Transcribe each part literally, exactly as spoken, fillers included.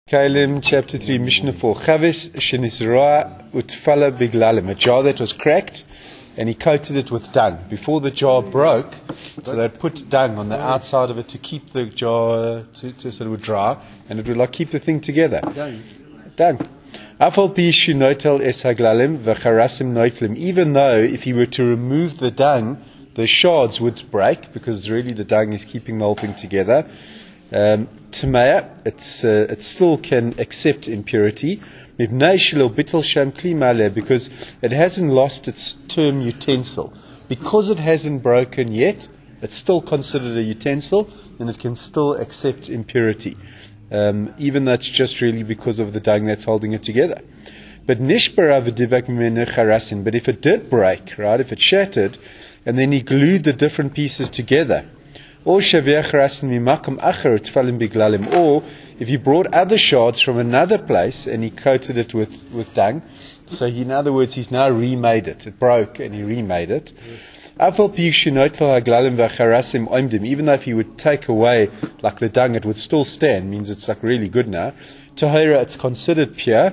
Kalim chapter three, Mishnah four. Chavis shenisra utfala biglalim. A jar that was cracked, and he coated it with dung. Before the jar broke, so they'd put dung on the outside of it to keep the jar, to, to so it would dry, and it would like keep the thing together. Dung. Dung. Afal pi shinotel es haglalim v'charasim noiflim. Even though if he were to remove the dung, the shards would break, because really the dung is keeping the whole thing together. Um, Tamaya, it's uh, it still can accept impurity because it hasn't lost its term utensil. Because it hasn't broken yet, it's still considered a utensil, and it can still accept impurity, um, even though it's just really because of the dung that's holding it together. But nishbara v'divak but if it did break, right, if it shattered, and then he glued the different pieces together, or or if he brought other shards from another place and he coated it with, with dung, so he, in other words, he's now remade it. It broke and he remade it. Even though if he would take away like the dung, it would still stand, means it's like really good now. Tahira, it's considered pure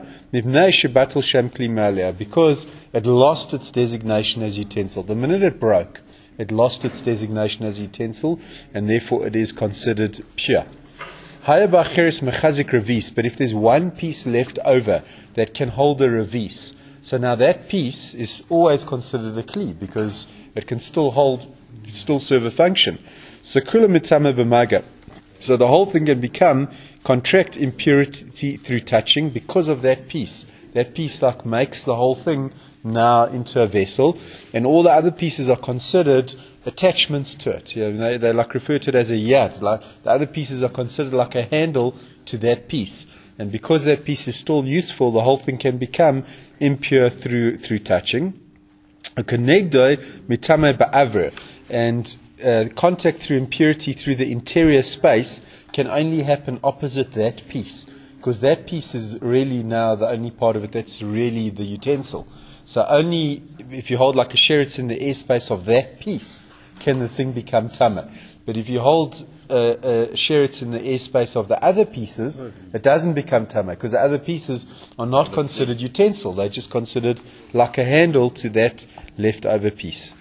because it lost its designation as utensil. The minute it broke, it lost its designation as utensil, and therefore it is considered pure. But if there's one piece left over that can hold a revis, so now that piece is always considered a kli, because it can still hold, still serve a function. So so the whole thing can become contract impurity through touching because of that piece. That piece like makes the whole thing now into a vessel, and all the other pieces are considered attachments to it. You know, they, they like refer to it as a yad. Like the other pieces are considered like a handle to that piece, and because that piece is still useful, the whole thing can become impure through through touching. And uh, contact through impurity through the interior space can only happen opposite that piece, because that piece is really now the only part of it that's really the utensil. So only if you hold like a sheretz in the airspace of that piece can the thing become tama. But if you hold a, a sheretz in the airspace of the other pieces, it doesn't become tama, because the other pieces are not considered utensil. They're just considered like a handle to that leftover piece.